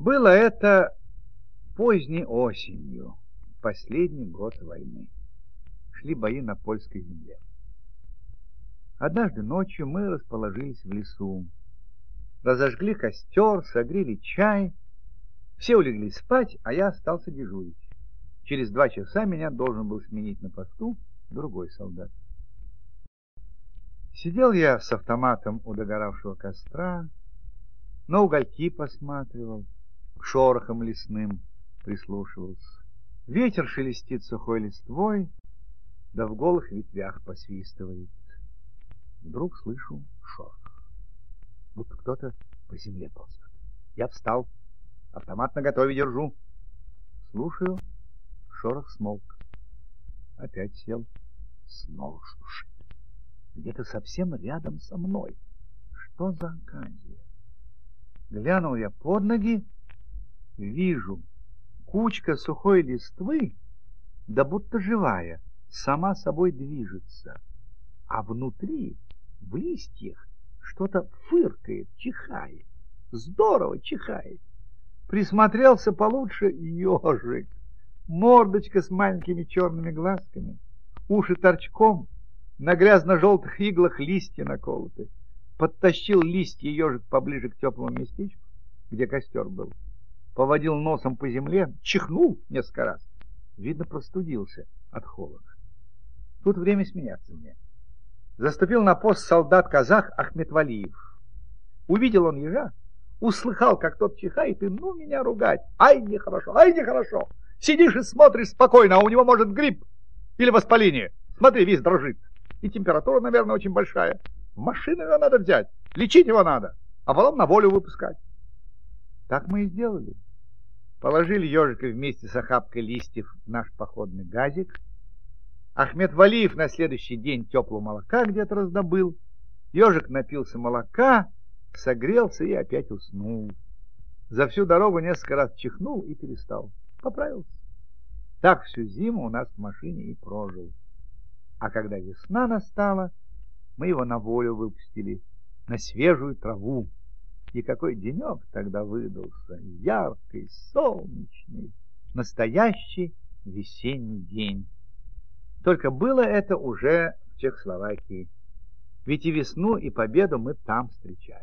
Было это поздней осенью, последний год войны. Шли бои на польской земле. Однажды ночью мы расположились в лесу, разожгли костер, согрели чай, все улеглись спать, а я остался дежурить. Через 2 часа меня должен был сменить на посту другой солдат. Сидел я с автоматом у догоравшего костра, на угольки посматривал, к шорохам лесным прислушивался. Ветер шелестит сухой листвой, да в голых ветвях посвистывает. Вдруг слышу шорох, будто кто-то по земле ползет. Я встал, автомат наготове держу. Слушаю, шорох смолк. Опять сел, снова шуршит. Где-то совсем рядом со мной. Что за оказия? Глянул я под ноги, вижу, кучка сухой листвы, да будто живая, сама собой движется, а внутри, в листьях, что-то фыркает, чихает, здорово чихает. Присмотрелся получше — ежик, мордочка с маленькими черными глазками, уши торчком, на грязно-желтых иглах листья наколоты. Подтащил листья ежик поближе к теплому местечку, где костер был, поводил носом по земле, чихнул несколько раз. Видно, простудился от холода. Тут время сменяться мне. Заступил на пост солдат-казах Ахмет Валиев. Увидел он ежа, услыхал, как тот чихает, и ну меня ругать. Ай, нехорошо, ай, нехорошо. Сидишь и смотришь спокойно, а у него может грипп или воспаление. Смотри, весь дрожит. И температура, наверное, очень большая. В машину его надо взять, лечить его надо, а потом на волю выпускать. Так мы и сделали. Положили ежика вместе с охапкой листьев в наш походный газик. Ахмет Валиев на следующий день теплого молока где-то раздобыл. Ежик напился молока, согрелся и опять уснул. За всю дорогу несколько раз чихнул и перестал. Поправился. Так всю зиму у нас в машине и прожил. А когда весна настала, мы его на волю выпустили, на свежую траву. И какой денек тогда выдался, яркий, солнечный, настоящий весенний день. Только было это уже в Чехословакии, ведь и весну, и победу мы там встречали.